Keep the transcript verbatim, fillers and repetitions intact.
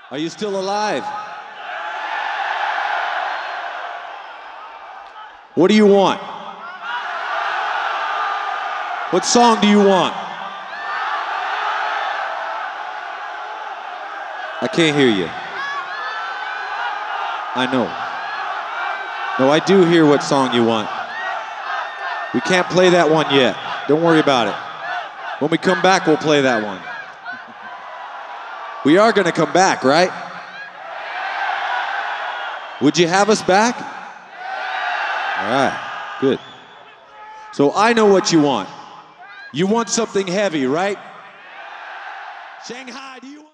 Are you still alive? What do you want? What song do you want? I can't hear you. I know. No, I do hear what song you want. We can't play that one yet. Don't worry about it. When we come back, we'll play that one. We are gonna come back, right? Would you have us back? All right, good. So I know what you want. You want something heavy, right? Shanghai, do you